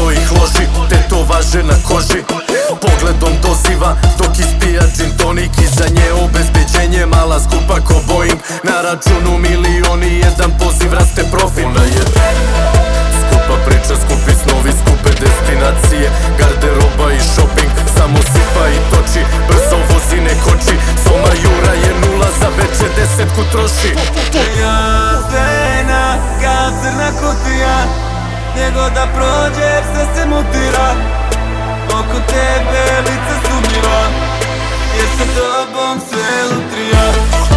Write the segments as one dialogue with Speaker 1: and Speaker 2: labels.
Speaker 1: svojih loži, tetovaže na koži. Pogledom doziva dok ispija gin tonik, iza nje obezbeđenje, mala skupa ko Boeing. Na računu milioni, jedan poziv, raste profit. Ona je skupa priča, skupi snovi, skupe destinacije, garderoba i shopping, samo sipa i toči, brzo vozi ne koči. Soma Jura je nula, za veče 10 troši.
Speaker 2: Ja stena kao crna kutija, nego da prođeš sve se mutira. Oko tebe lice sumnjiva, jer sa tobom sve lutrija.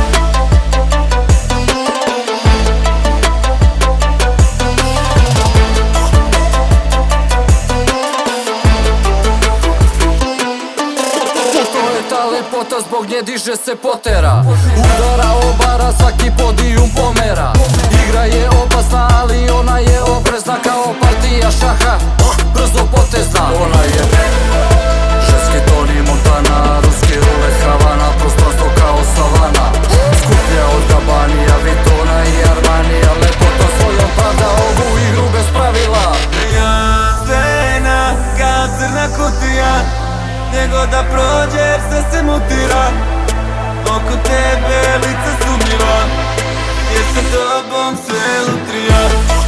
Speaker 3: Lepota, zbog nje diže se potera, udara obara, svaki podijum pomera. Igra je opasna, ali ona je oprezna kao partija šaha, brzo potezna. Ona je ženski Toni Montana, ruski rulet Havana, prostranstvo kao savana. Skuplja od Gabanija, Vitona i Armanija, lepota svojom pravda ovu igru bez pravila.
Speaker 2: Ja stena kao crna kutija, nego da prođeš sve se mutira. Oko tebe lice sumnjiva, jer sa tobom sve lutrija.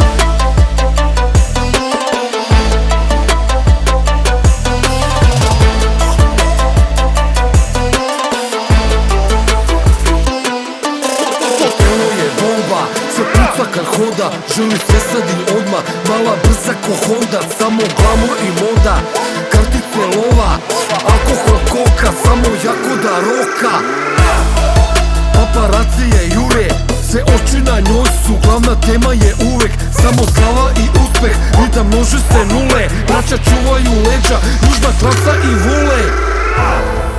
Speaker 4: Telo je bomba, se puca kad hoda, želi sve sad i odmah, mala brza ko Honda, samo glamur i moda. Kartice lova, alkohol koka, samo jako da roka. Paparaci je jure, sve oči na njoj su, glavna tema je uvek samo slava i uspeh, i da množe se nule. Braća čuvaju leđa, južna trasa i vole.